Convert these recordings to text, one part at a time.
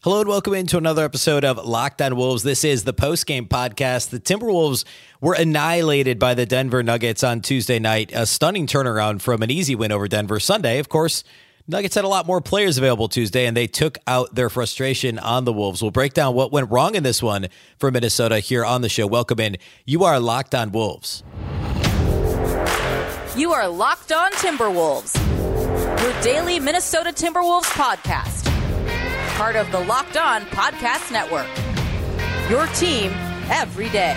Hello and welcome into another episode of Locked On Wolves. This is the post-game podcast. The Timberwolves were annihilated by the Denver Nuggets on Tuesday night. A stunning turnaround from an easy win over Denver Sunday. Of course, Nuggets had a lot more players available Tuesday, and they took out their frustration on the Wolves. We'll break down what went wrong in this one for Minnesota here on the show. Welcome in. You are Locked On Wolves. You are Locked On Timberwolves, your daily Minnesota Timberwolves podcast. Part of the Locked On Podcast Network. Your team every day.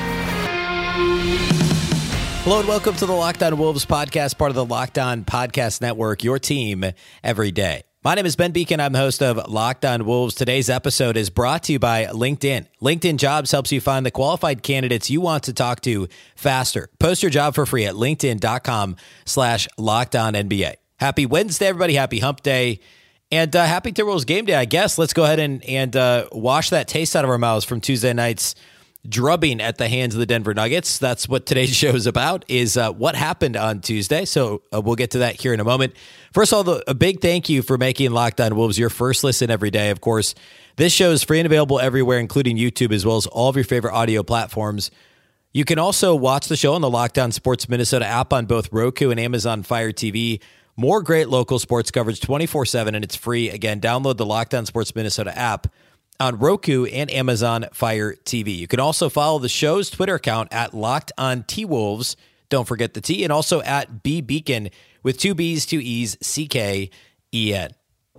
Hello and welcome to the Locked On Wolves podcast, part of the Locked On Podcast Network, your team every day. My name is Ben Beacon. I'm the host of Locked On Wolves. Today's episode is brought to you by LinkedIn. LinkedIn Jobs helps you find the qualified candidates you want to talk to faster. Post your job for free at linkedin.com/LockedOnNBA. Happy Wednesday, everybody. Happy hump day. And happy Timberwolves game day, I guess. Let's go ahead and wash that taste out of our mouths from Tuesday night's drubbing at the hands of the Denver Nuggets. That's what today's show is about, is what happened on Tuesday. So we'll get to that here in a moment. First of all, a big thank you for making Locked On Wolves your first listen every day. Of course, this show is free and available everywhere, including YouTube, as well as all of your favorite audio platforms. You can also watch the show on the Locked On Sports Minnesota app on both Roku and Amazon Fire TV. More great local sports coverage 24/7, and it's free. Again, download the Locked On Sports Minnesota app on Roku and Amazon Fire TV. You can also follow the show's Twitter account at Locked On T-Wolves. Don't forget the T, and also at B Beacon with two B's, two E's, CKEN.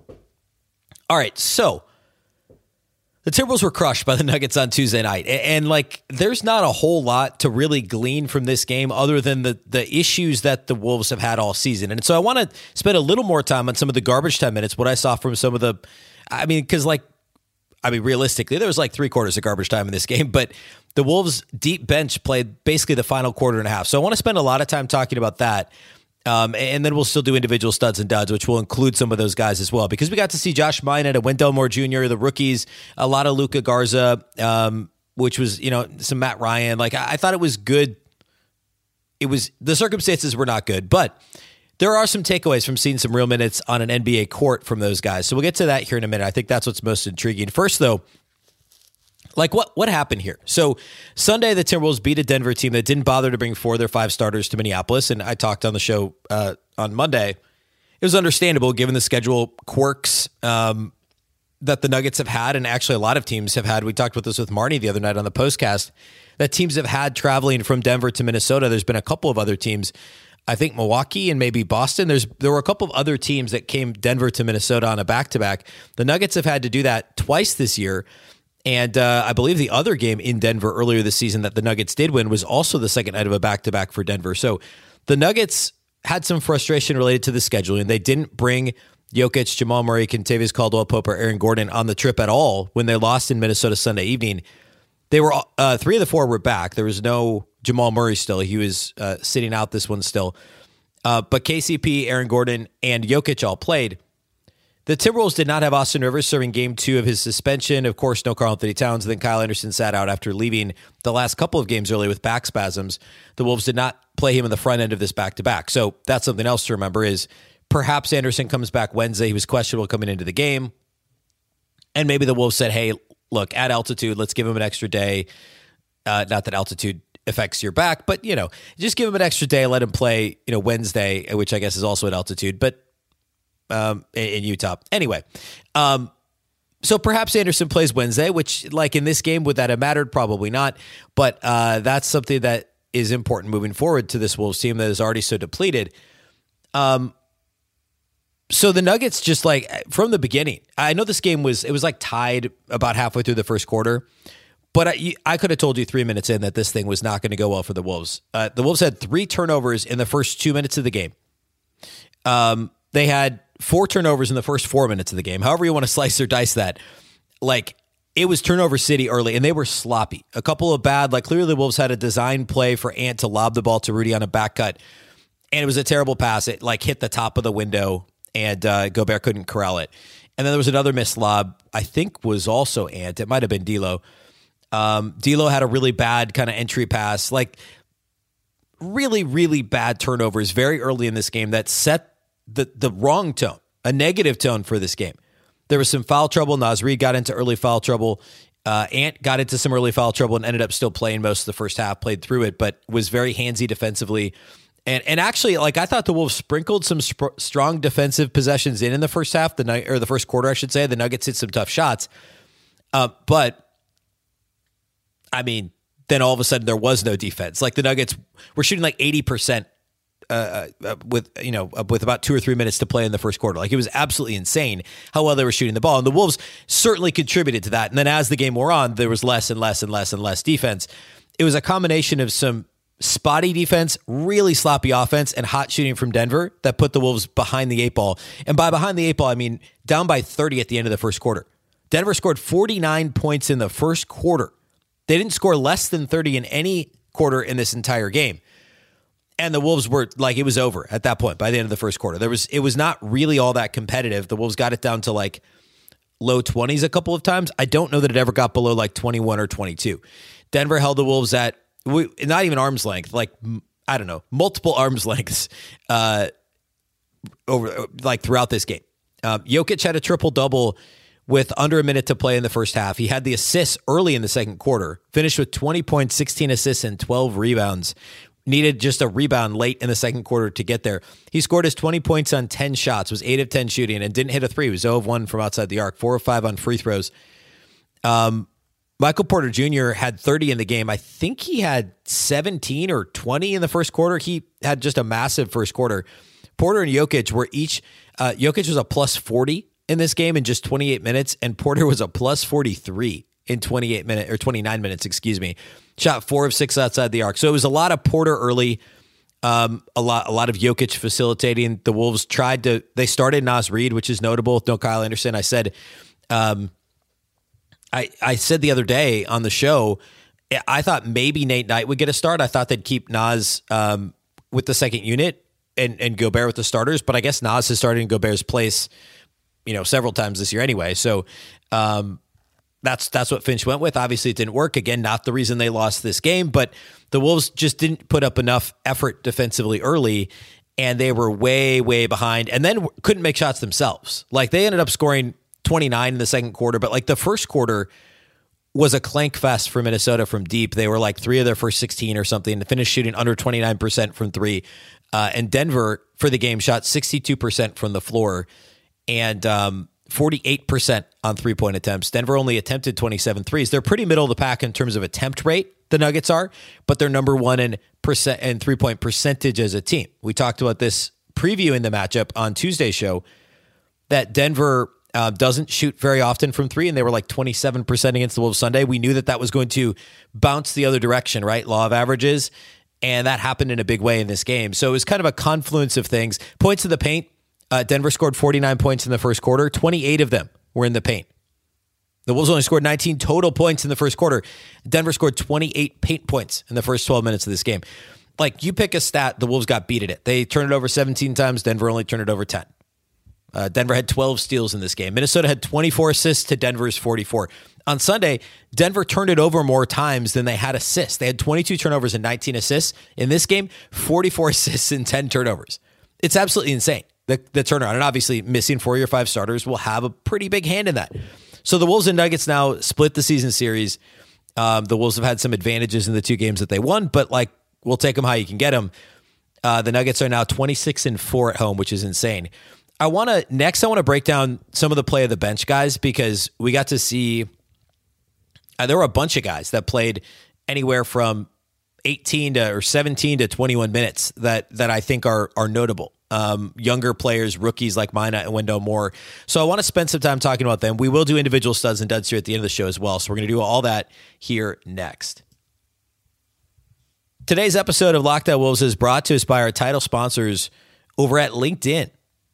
All right, so the Timberwolves were crushed by the Nuggets on Tuesday night. And there's not a whole lot to really glean from this game other than the issues that the Wolves have had all season. And so I want to spend a little more time on some of the garbage time minutes, what I saw from some of the, realistically, there was like 3/4 of garbage time in this game, but the Wolves' deep bench played basically the final quarter and a half. So I want to spend a lot of time talking about that. And then we'll still do individual studs and duds, which will include some of those guys as well, because we got to see Josh Minott, Wendell Moore Jr., the rookies, a lot of Luka Garza, which was, some Matt Ryan. I thought it was good. The circumstances were not good, but there are some takeaways from seeing some real minutes on an NBA court from those guys. So we'll get to that here in a minute. I think that's what's most intriguing. First, though, what happened here? So Sunday, the Timberwolves beat a Denver team that didn't bother to bring 4 of their 5 starters to Minneapolis. And I talked on the show on Monday. It was understandable given the schedule quirks that the Nuggets have had, and actually a lot of teams have had. We talked about this with Marnie the other night on the postcast, that teams have had traveling from Denver to Minnesota. There's been a couple of other teams, I think Milwaukee and maybe Boston. There were a couple of other teams that came Denver to Minnesota on a back-to-back. The Nuggets have had to do that twice this year. And I believe the other game in Denver earlier this season that the Nuggets did win was also the second night of a back-to-back for Denver. So the Nuggets had some frustration related to the scheduling. They didn't bring Jokic, Jamal Murray, Kentavious Caldwell-Pope, or Aaron Gordon on the trip at all when they lost in Minnesota Sunday evening. They were 3 of the 4 were back. There was no Jamal Murray still. He was sitting out this one still. But KCP, Aaron Gordon, and Jokic all played. The Timberwolves did not have Austin Rivers serving game 2 of his suspension. Of course, no Karl-Anthony Towns. Then Kyle Anderson sat out after leaving the last couple of games early with back spasms. The Wolves did not play him in the front end of this back-to-back. So that's something else to remember is perhaps Anderson comes back Wednesday. He was questionable coming into the game. And maybe the Wolves said, hey, look, at altitude, let's give him an extra day. Not that altitude affects your back, but, just give him an extra day. Let him play, Wednesday, which I guess is also at altitude. But in Utah. Anyway, so perhaps Anderson plays Wednesday, which in this game, would that have mattered? Probably not. But that's something that is important moving forward to this Wolves team that is already so depleted. So the Nuggets just from the beginning, I know this game was tied about halfway through the first quarter, but I could have told you 3 minutes in that this thing was not going to go well for the Wolves. The Wolves had 3 turnovers in the first 2 minutes of the game. They had 4 turnovers in the first 4 minutes of the game. However you want to slice or dice that. It was turnover city early, and they were sloppy. A couple of bad, clearly the Wolves had a design play for Ant to lob the ball to Rudy on a back cut, and it was a terrible pass. It hit the top of the window, and Gobert couldn't corral it. And then there was another missed lob, I think was also Ant. It might have been D'Lo. D'Lo had a really bad kind of entry pass. Really, really bad turnovers very early in this game that set the wrong tone, a negative tone for this game. There was some foul trouble. Naz Reid got into early foul trouble. Ant got into some early foul trouble and ended up still playing most of the first half, played through it, but was very handsy defensively. And actually, like, I thought the Wolves sprinkled some strong defensive possessions in the first half, the first quarter, I should say. The Nuggets hit some tough shots. But, I mean, then all of a sudden there was no defense. Like, the Nuggets were shooting like 80% with about 2 or 3 minutes to play in the first quarter. Like, it was absolutely insane how well they were shooting the ball. And the Wolves certainly contributed to that. And then as the game wore on, there was less and less and less and less defense. It was a combination of some spotty defense, really sloppy offense, and hot shooting from Denver that put the Wolves behind the 8 ball. And by behind the 8 ball, I mean down by 30 at the end of the first quarter. Denver scored 49 points in the first quarter. They didn't score less than 30 in any quarter in this entire game. And the Wolves were like, it was over at that point by the end of the first quarter. It was not really all that competitive. The Wolves got it down to like low 20s a couple of times. I don't know that it ever got below like 21 or 22. Denver held the Wolves at not even arm's length, like, I don't know, multiple arm's lengths over like throughout this game. Jokic had a triple-double with under a minute to play in the first half. He had the assists early in the second quarter, finished with 20 points, 16 assists, and 12 rebounds. Needed just a rebound late in the second quarter to get there. He scored his 20 points on 10 shots, was 8 of 10 shooting, and didn't hit a 3. He was 0 of 1 from outside the arc, 4 of 5 on free throws. Michael Porter Jr. had 30 in the game. I think he had 17 or 20 in the first quarter. He had just a massive first quarter. Porter and Jokic were each, Jokic was a plus 40 in this game in just 28 minutes, and Porter was a plus 43 in 29 minutes, excuse me. Shot 4 of 6 outside the arc. So it was a lot of Porter early, a lot of Jokic facilitating. The Wolves they started Naz Reid, which is notable with no Kyle Anderson. I said the other day on the show, I thought maybe Nate Knight would get a start. I thought they'd keep Naz with the second unit and Gobert with the starters, but I guess Naz has started in Gobert's place, several times this year anyway. So that's what Finch went with. Obviously, it didn't work. Again, not the reason they lost this game, but the Wolves just didn't put up enough effort defensively early, and they were way, way behind, and then couldn't make shots themselves. Like, they ended up scoring 29 in the second quarter, but like the first quarter was a clank fest for Minnesota from deep. They were like 3 of their first 16 or something and finished shooting under 29% from 3. And Denver for the game shot 62% from the floor and 48% on 3-point attempts. Denver only attempted 27 threes. They're pretty middle of the pack in terms of attempt rate, the Nuggets are, but they're number 1 in 3-point percentage as a team. We talked about this previewing the matchup on Tuesday's show, that Denver doesn't shoot very often from 3, and they were like 27% against the Wolves Sunday. We knew that was going to bounce the other direction, right? Law of averages, and that happened in a big way in this game. So it was kind of a confluence of things. Points in the paint, Denver scored 49 points in the first quarter. 28 of them were in the paint. The Wolves only scored 19 total points in the first quarter. Denver scored 28 paint points in the first 12 minutes of this game. Like, you pick a stat, the Wolves got beat at it. They turned it over 17 times. Denver only turned it over 10. Denver had 12 steals in this game. Minnesota had 24 assists to Denver's 44. On Sunday, Denver turned it over more times than they had assists. They had 22 turnovers and 19 assists. In this game, 44 assists and 10 turnovers. It's absolutely insane, the turnaround. And obviously, missing 4 of your 5 starters will have a pretty big hand in that. So the Wolves and Nuggets now split the season series. The Wolves have had some advantages in the 2 games that they won, but like, we'll take them how you can get them. The Nuggets are now 26-4 at home, which is insane. I want to break down some of the play of the bench guys, because we got to see there were a bunch of guys that played anywhere from 17 to 21 minutes that I think are notable. Younger players, rookies like Mina and Wendell Moore. So I want to spend some time talking about them. We will do individual studs and duds here at the end of the show as well. So we're going to do all that here next. Today's episode of Locked On Wolves is brought to us by our title sponsors over at LinkedIn.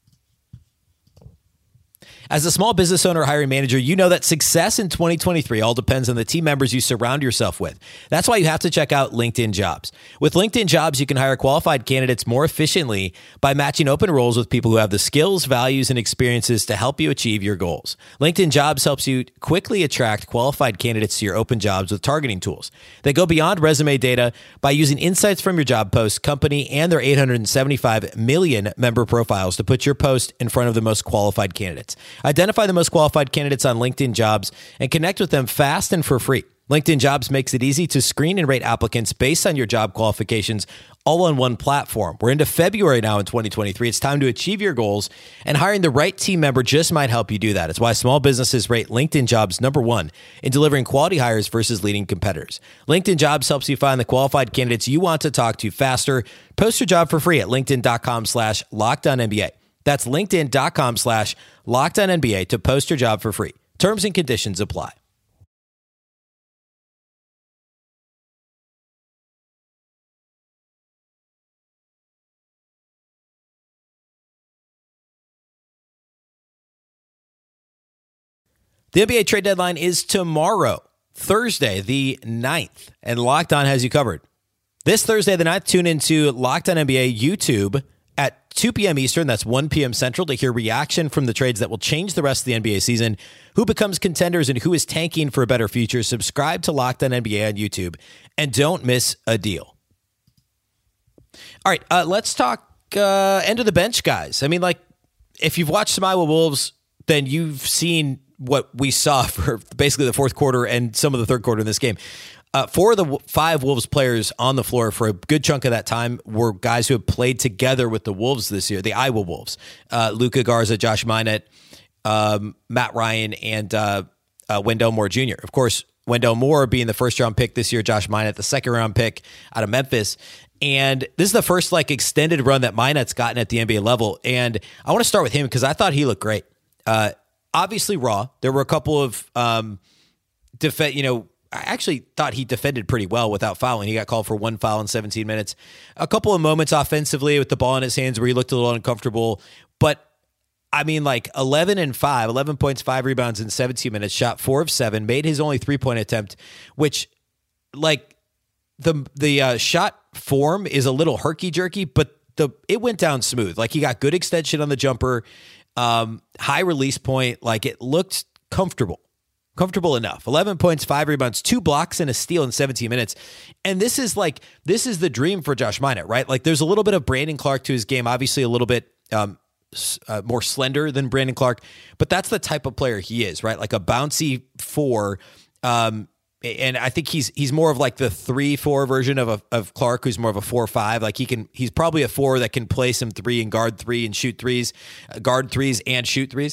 As a small business owner or hiring manager, you know that success in 2023 all depends on the team members you surround yourself with. That's why you have to check out LinkedIn Jobs. With LinkedIn Jobs, you can hire qualified candidates more efficiently by matching open roles with people who have the skills, values, and experiences to help you achieve your goals. LinkedIn Jobs helps you quickly attract qualified candidates to your open jobs with targeting tools. They go beyond resume data by using insights from your job post, company, and their 875 million member profiles to put your post in front of the most qualified candidates. Identify the most qualified candidates on LinkedIn Jobs and connect with them fast and for free. LinkedIn Jobs makes it easy to screen and rate applicants based on your job qualifications, all on one platform. We're into February now in 2023. It's time to achieve your goals, and hiring the right team member just might help you do that. It's why small businesses rate LinkedIn Jobs #1 in delivering quality hires versus leading competitors. LinkedIn Jobs helps you find the qualified candidates you want to talk to faster. Post your job for free at linkedin.com/LockedOnNBA. That's linkedin.com/LockedOnNBA to post your job for free. Terms and conditions apply. The NBA trade deadline is tomorrow, Thursday, the 9th, and Locked On has you covered. This Thursday, the 9th, tune into Locked On NBA YouTube at 2 p.m. Eastern, that's 1 p.m. Central, to hear reaction from the trades that will change the rest of the NBA season, who becomes contenders, and who is tanking for a better future. Subscribe to Locked On NBA on YouTube, and don't miss a deal. All right, let's talk end of the bench guys. I mean, like, if you've watched some Iowa Wolves, then you've seen what we saw for basically the fourth quarter and some of the third quarter in this game. 4 of the 5 Wolves players on the floor for a good chunk of that time were guys who have played together with the Wolves this year, the Iowa Wolves. Luka Garza, Josh Minott, Matt Ryan, and Wendell Moore Jr. Of course, Wendell Moore being the first-round pick this year, Josh Minott, the second-round pick out of Memphis. And this is the first extended run that Minott's gotten at the NBA level. And I want to start with him because I thought he looked great. Obviously raw. There were a couple of I actually thought he defended pretty well without fouling. He got called for 1 foul in 17 minutes. A couple of moments offensively with the ball in his hands where he looked a little uncomfortable. But, 11 points, 5 rebounds in 17 minutes, shot 4 of 7, made his only 3-point attempt, which, the shot form is a little herky-jerky, but it went down smooth. He got good extension on the jumper, high release point. It looked comfortable enough. 11 points, 5 rebounds, 2 blocks, and a steal in 17 minutes. And this is the dream for Josh Minott, right? There's a little bit of Brandon Clark to his game, obviously a little bit more slender than Brandon Clark, but that's the type of player he is, right? A bouncy 4. And I think he's more of the 3-4 version of Clark, who's more of a 4-5. He's probably a 4 that can play some 3 and guard 3 and shoot 3s, guard 3s and shoot 3s.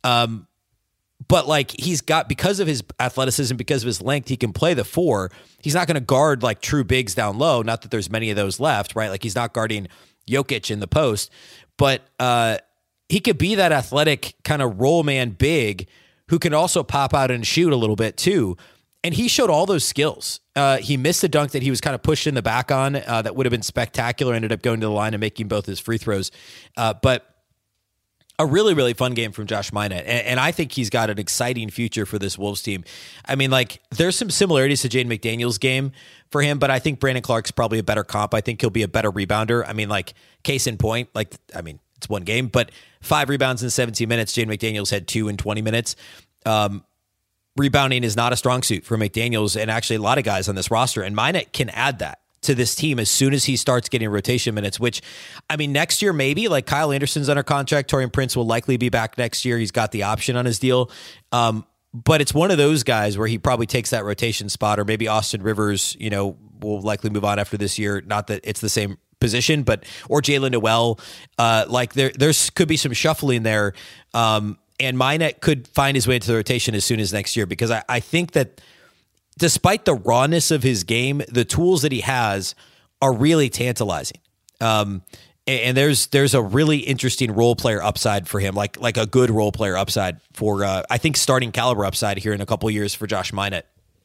But he's got, because of his athleticism, because of his length, he can play the 4. He's not going to guard true bigs down low. Not that there's many of those left, right? He's not guarding Jokic in the post, but he could be that athletic kind of roll man big who can also pop out and shoot a little bit too. And he showed all those skills. He missed a dunk that he was kind of pushed in the back on that would have been spectacular. Ended up going to the line and making both his free throws. But a really, really fun game from Josh Minott. And I think he's got an exciting future for this Wolves team. There's some similarities to Jaden McDaniels' game for him, but I think Brandon Clark's probably a better comp. I think he'll be a better rebounder. Case in point, it's one game, but 5 rebounds in 17 minutes. Jaden McDaniels had 2 in 20 minutes. Rebounding is not a strong suit for McDaniels and actually a lot of guys on this roster. And Minott can add that to this team as soon as he starts getting rotation minutes, which, next year, maybe Kyle Anderson's under contract. Taurean Prince will likely be back next year. He's got the option on his deal. But it's one of those guys where he probably takes that rotation spot, or maybe Austin Rivers, will likely move on after this year. Not that it's the same position, or Jalen Noel. There's could be some shuffling there. And Minott could find his way into the rotation as soon as next year, because I think that despite the rawness of his game, the tools that he has are really tantalizing. And there's a really interesting role player upside for him, like a good role player upside for, I think, starting caliber upside here in a couple of years for Josh Minott.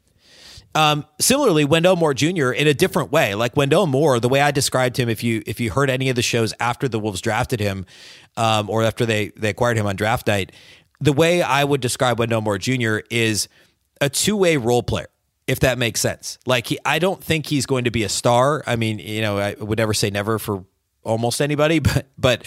Similarly, Wendell Moore Jr. in a different way. Wendell Moore, the way I described him, if you heard any of the shows after the Wolves drafted him, or after they acquired him on draft night, the way I would describe Wendell Moore Jr. is a 2-way role player, if that makes sense. I don't think he's going to be a star. I would never say never for almost anybody, but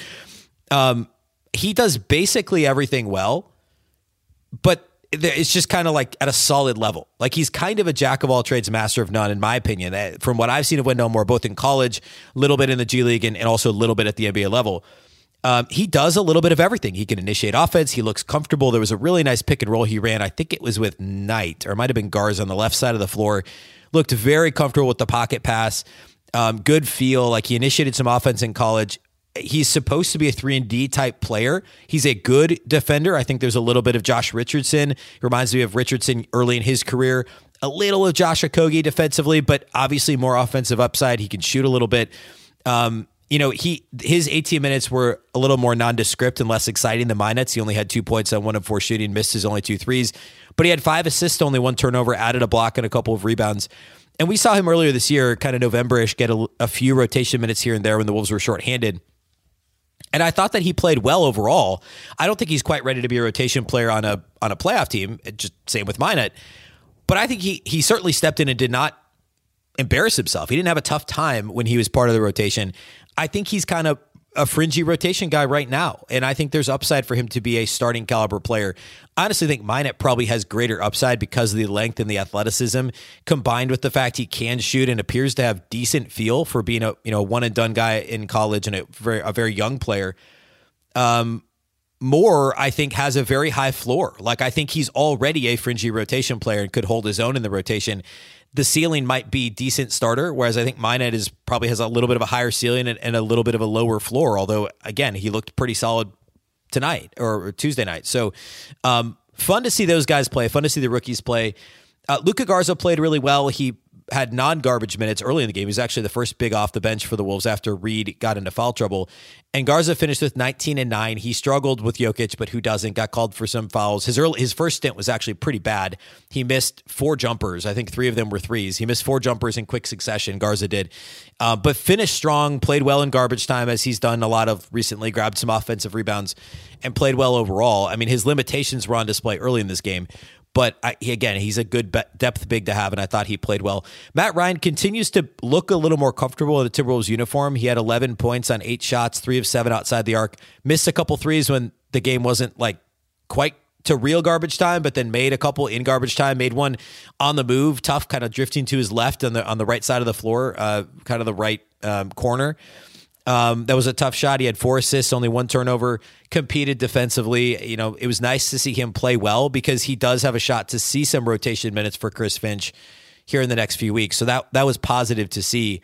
he does basically everything well, but it's just kind of at a solid level. He's kind of a jack of all trades, master of none, in my opinion. From what I've seen of Wendell Moore, both in college, a little bit in the G League, and also a little bit at the NBA level. He does a little bit of everything. He can initiate offense. He looks comfortable. There was a really nice pick and roll he ran. I think it was with Knight, or it might have been Garza on the left side of the floor. Looked very comfortable with the pocket pass. Good feel. Like, he initiated some offense in college. He's supposed to be a 3-and-D type player. He's a good defender. I think there's a little bit of Josh Richardson. He reminds me of Richardson early in his career. A little of Josh Okogie defensively, but obviously more offensive upside. He can shoot a little bit. His 18 minutes were a little more nondescript and less exciting than Minet's. He only had 2 points on 1 of 4 shooting, missed his only 2 threes, but he had 5 assists, only 1 turnover, added a block and a couple of rebounds. And we saw him earlier this year, kind of November-ish, get a few rotation minutes here and there when the Wolves were shorthanded. And I thought that he played well overall. I don't think he's quite ready to be a rotation player on a playoff team. Just same with Minet. But I think he certainly stepped in and did not embarrass himself. He didn't have a tough time when he was part of the rotation. I think he's kind of a fringy rotation guy right now, and I think there's upside for him to be a starting caliber player. I honestly think Minett probably has greater upside because of the length and the athleticism, combined with the fact he can shoot and appears to have decent feel for being a one and done guy in college and a very young player. Moore, I think, has a very high floor. Like, I think he's already a fringy rotation player and could hold his own in the rotation. The ceiling might be decent starter, whereas I think Minett probably has a little bit of a higher ceiling and a little bit of a lower floor. Although, again, he looked pretty solid tonight or Tuesday night. So fun to see those guys play. Fun to see the rookies play. Luka Garza played really well. He had non-garbage minutes early in the game. He was actually the first big off the bench for the Wolves after Reed got into foul trouble. And Garza finished with 19 and 9. He struggled with Jokic, but who doesn't? Got called for some fouls. His first stint was actually pretty bad. He missed 4 jumpers. I think 3 of them were threes. He missed 4 jumpers in quick succession. Garza did. But finished strong, played well in garbage time, as he's done a lot of recently, grabbed some offensive rebounds, and played well overall. I mean, his limitations were on display early in this game. But he's a good depth big to have, and I thought he played well. Matt Ryan continues to look a little more comfortable in the Timberwolves uniform. He had 11 points on 8 shots, 3 of 7 outside the arc. Missed a couple threes when the game wasn't like quite to real garbage time, but then made a couple in garbage time. Made one on the move, tough, kind of drifting to his left on the right side of the floor, kind of the right corner. That was a tough shot. He had 4 assists, only 1 turnover, competed defensively. It was nice to see him play well because he does have a shot to see some rotation minutes for Chris Finch here in the next few weeks. So that was positive to see.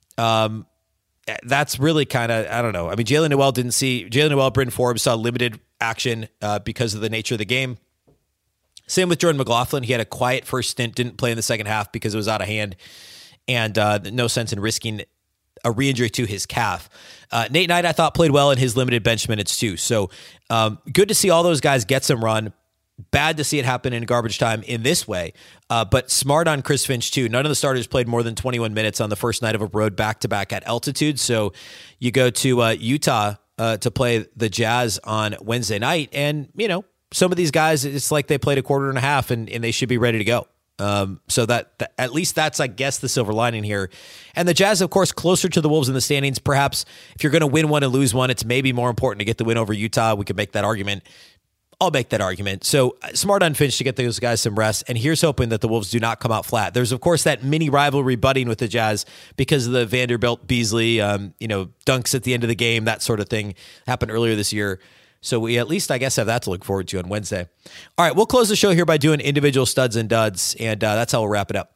That's really kind of, I don't know. I mean, Jalen Noel, Bryn Forbes saw limited action because of the nature of the game. Same with Jordan McLaughlin. He had a quiet first stint, didn't play in the second half because it was out of hand, and no sense in risking a re-injury to his calf. Nate Knight, I thought, played well in his limited bench minutes too. So good to see all those guys get some run. Bad to see it happen in garbage time in this way, but smart on Chris Finch too. None of the starters played more than 21 minutes on the first night of a road back-to-back at altitude. So you go to Utah to play the Jazz on Wednesday night, and some of these guys, it's like they played a quarter and a half, and they should be ready to go. So that at least that's, I guess, the silver lining here. And the Jazz, of course, closer to the Wolves in the standings. Perhaps if you're going to win one and lose one, it's maybe more important to get the win over Utah. We could make that argument. I'll make that argument. So smart on Finch to get those guys some rest. And here's hoping that the Wolves do not come out flat. There's, of course, that mini rivalry budding with the Jazz because of the Vanderbilt Beasley, dunks at the end of the game, that sort of thing happened earlier this year. So we at least, I guess, have that to look forward to on Wednesday. All right, we'll close the show here by doing individual studs and duds, and that's how we'll wrap it up.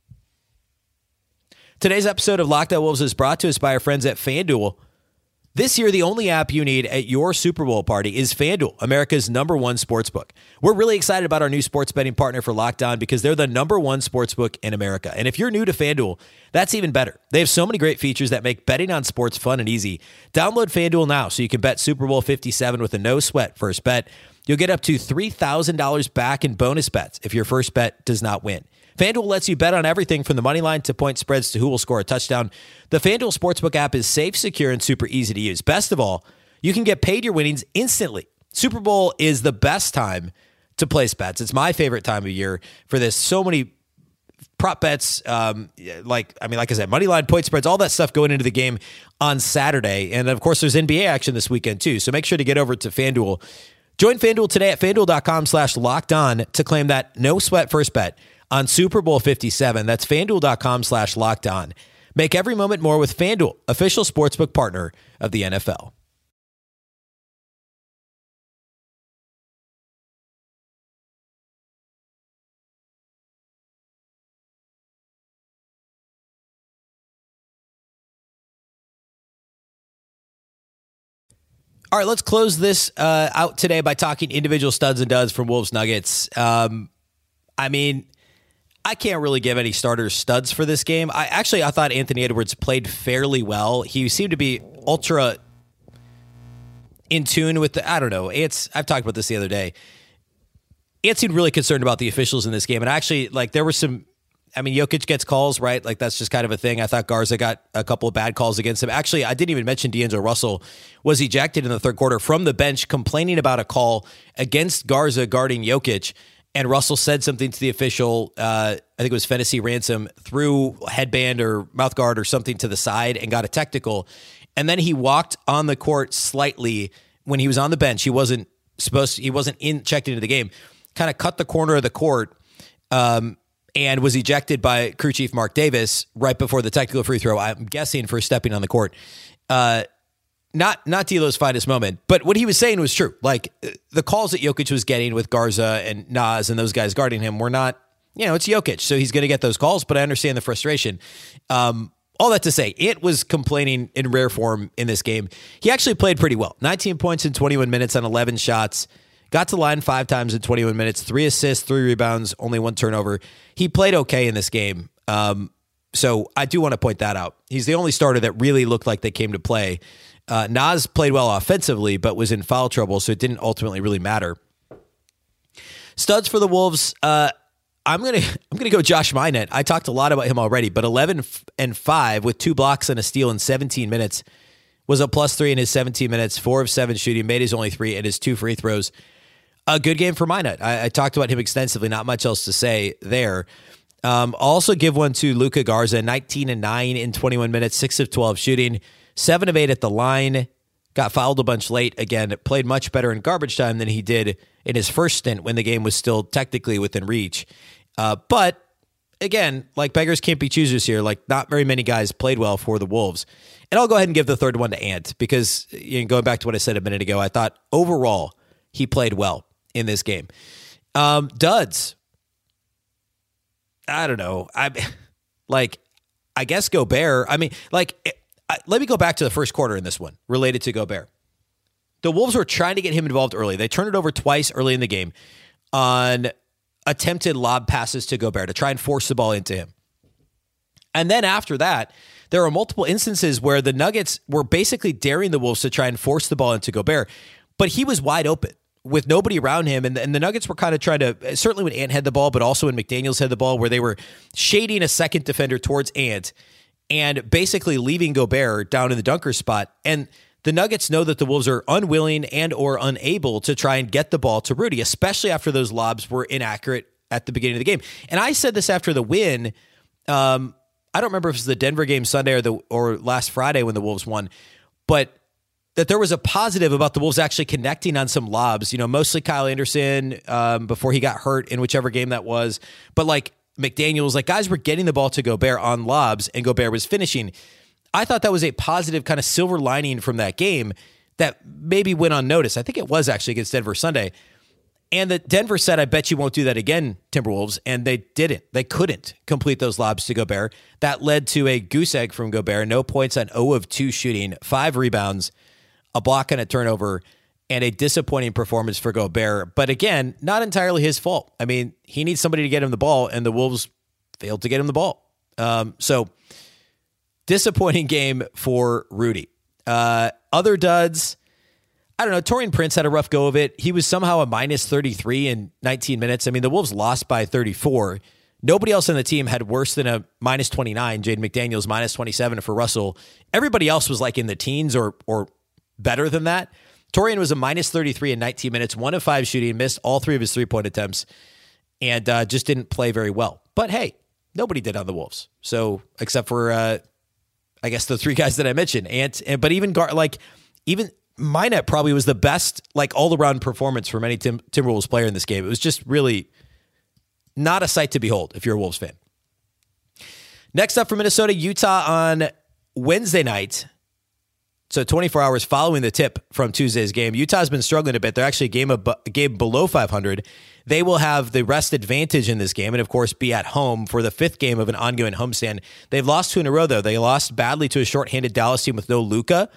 Today's episode of Locked On Wolves is brought to us by our friends at FanDuel. This year, the only app you need at your Super Bowl party is FanDuel, America's #1 sportsbook. We're really excited about our new sports betting partner for Locked On because they're the #1 sportsbook in America. And if you're new to FanDuel, that's even better. They have so many great features that make betting on sports fun and easy. Download FanDuel now so you can bet Super Bowl 57 with a no-sweat first bet. You'll get up to $3,000 back in bonus bets if your first bet does not win. FanDuel lets you bet on everything from the money line to point spreads to who will score a touchdown. The FanDuel Sportsbook app is safe, secure, and super easy to use. Best of all, you can get paid your winnings instantly. Super Bowl is the best time to place bets. It's my favorite time of year for this. So many prop bets, like I said, money line, point spreads, all that stuff going into the game on Saturday. And of course, there's NBA action this weekend too. So make sure to get over to FanDuel. Join FanDuel today at FanDuel.com/lockedon to claim that no sweat first bet on Super Bowl 57. That's FanDuel.com/lockedon. Make every moment more with FanDuel, official sportsbook partner of the NFL. All right, let's close this out today by talking individual studs and duds from Wolves Nuggets. I mean, I can't really give any starters studs for this game. I thought Anthony Edwards played fairly well. He seemed to be ultra in tune with I don't know. I've talked about this the other day. Ant seemed really concerned about the officials in this game. And actually, like, there were some, I mean, Jokic gets calls, right? Like, that's just kind of a thing. I thought Garza got a couple of bad calls against him. Actually, I didn't even mention D'Angelo Russell was ejected in the third quarter from the bench, complaining about a call against Garza guarding Jokic. And Russell said something to the official, I think it was Fantasy Ransom, threw a headband or mouth guard or something to the side and got a technical. And then he walked on the court slightly when he was on the bench. He wasn't checked into the game, kind of cut the corner of the court, and was ejected by crew chief Mark Davis right before the technical free throw, I'm guessing for stepping on the court. Not D'Lo's finest moment, but what he was saying was true. Like, the calls that Jokic was getting with Garza and Nas and those guys guarding him were not, it's Jokic, so he's going to get those calls, but I understand the frustration. All that to say, it was complaining in rare form in this game. He actually played pretty well. 19 points in 21 minutes on 11 shots. Got to the line 5 times in 21 minutes, 3 assists, 3 rebounds, only 1 turnover. He played okay in this game. So I do want to point that out. He's the only starter that really looked like they came to play. Nas played well offensively, but was in foul trouble, so it didn't ultimately really matter. Studs for the Wolves. I'm gonna go Josh Minott. I talked a lot about him already, but 11 and 5 with 2 blocks and a steal in 17 minutes was a +3 in his 17 minutes. 4 of 7 shooting, made his only 3 and his 2 free throws. A good game for Minott. I talked about him extensively. Not much else to say there. Also give one to Luka Garza. 19 and 9 in 21 minutes. 6 of 12 shooting. 7 of 8 at the line. Got fouled a bunch late. Again, played much better in garbage time than he did in his first stint when the game was still technically within reach. But again, like, beggars can't be choosers here. Like, not very many guys played well for the Wolves. And I'll go ahead and give the third one to Ant because, going back to what I said a minute ago, I thought overall he played well in this game. Duds. I don't know. I guess Gobert. I mean, let me go back to the first quarter in this one related to Gobert. The Wolves were trying to get him involved early. They turned it over twice early in the game on attempted lob passes to Gobert to try and force the ball into him. And then after that, there were multiple instances where the Nuggets were basically daring the Wolves to try and force the ball into Gobert, but he was wide open with nobody around him. And the Nuggets were kind of trying to, certainly when Ant had the ball, but also when McDaniels had the ball, where they were shading a second defender towards Ant and basically leaving Gobert down in the dunker spot. And the Nuggets know that the Wolves are unwilling and or unable to try and get the ball to Rudy, especially after those lobs were inaccurate at the beginning of the game. And I said this after the win. I don't remember if it was the Denver game Sunday or last Friday when the Wolves won, but that there was a positive about the Wolves actually connecting on some lobs, mostly Kyle Anderson before he got hurt in whichever game that was. But like McDaniels, guys were getting the ball to Gobert on lobs and Gobert was finishing. I thought that was a positive kind of silver lining from that game that maybe went unnoticed. I think it was actually against Denver Sunday. And the Denver said, I bet you won't do that again, Timberwolves. And they didn't. They couldn't complete those lobs to Gobert. That led to a goose egg from Gobert. No points on 0 of 2 shooting, 5 rebounds, a block and a turnover, and a disappointing performance for Gobert. But again, not entirely his fault. I mean, he needs somebody to get him the ball, and the Wolves failed to get him the ball. So disappointing game for Rudy. Other duds, I don't know. Taurean Prince had a rough go of it. He was somehow a -33 in 19 minutes. I mean, the Wolves lost by 34. Nobody else on the team had worse than a -29. Jaden McDaniels -27 for Russell. Everybody else was like in the teens or better than that. Taurean was a -33 in 19 minutes, 1 of 5 shooting, missed all 3 of his 3-point attempts, and just didn't play very well. But hey, nobody did on the Wolves. So except for, I guess, the 3 guys that I mentioned. But even Minott probably was the best, all-around performance from any Timberwolves player in this game. It was just really not a sight to behold if you're a Wolves fan. Next up for Minnesota, Utah on Wednesday night. So 24 hours following the tip from Tuesday's game. Utah's been struggling a bit. They're actually a game below 500. They will have the rest advantage in this game and, of course, be at home for the 5th game of an ongoing homestand. They've lost 2 in a row, though. They lost badly to a shorthanded Dallas team with no Luka.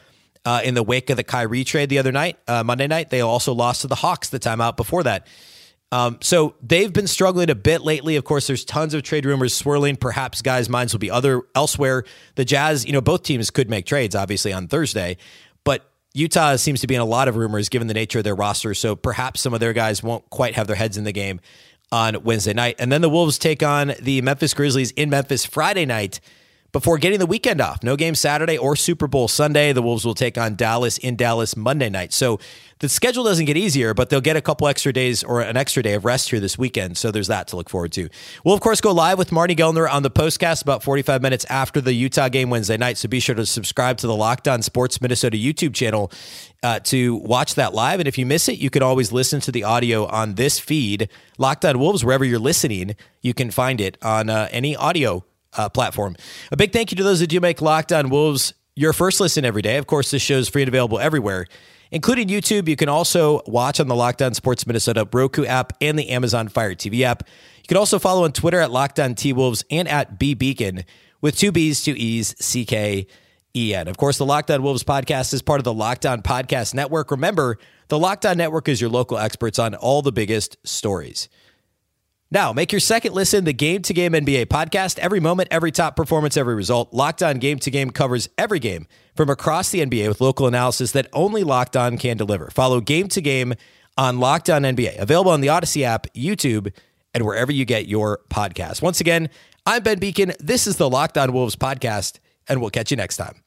in the wake of the Kyrie trade the other night, Monday night. They also lost to the Hawks the time out before that. So they've been struggling a bit lately. Of course, there's tons of trade rumors swirling. Perhaps guys' minds will be elsewhere. The Jazz, both teams could make trades, obviously, on Thursday. But Utah seems to be in a lot of rumors given the nature of their roster. So perhaps some of their guys won't quite have their heads in the game on Wednesday night. And then the Wolves take on the Memphis Grizzlies in Memphis Friday night before getting the weekend off. No game Saturday or Super Bowl Sunday. The Wolves will take on Dallas in Dallas Monday night. So the schedule doesn't get easier, but they'll get a couple extra days or an extra day of rest here this weekend. So there's that to look forward to. We'll, of course, go live with Marty Gellner on the postcast about 45 minutes after the Utah game Wednesday night. So be sure to subscribe to the Locked On Sports Minnesota YouTube channel to watch that live. And if you miss it, you can always listen to the audio on this feed, Locked On Wolves, wherever you're listening. You can find it on any audio platform. A big thank you to those that do make Locked On Wolves your first listen every day. Of course, this show is free and available everywhere, including YouTube. You can also watch on the Locked On Sports Minnesota Roku app and the Amazon Fire TV app. You can also follow on Twitter at Locked On T-Wolves and at BBeacon with 2 B's, 2 E's, CKEN. Of course, the Locked On Wolves podcast is part of the Locked On Podcast Network. Remember, the Locked On Network is your local experts on all the biggest stories. Now, make your second listen the Game to Game NBA podcast. Every moment, every top performance, every result. Locked On Game to Game covers every game from across the NBA with local analysis that only Locked On can deliver. Follow Game to Game on Locked On NBA. Available on the Odyssey app, YouTube, and wherever you get your podcasts. Once again, I'm Ben Beacon. This is the Locked On Wolves podcast, and we'll catch you next time.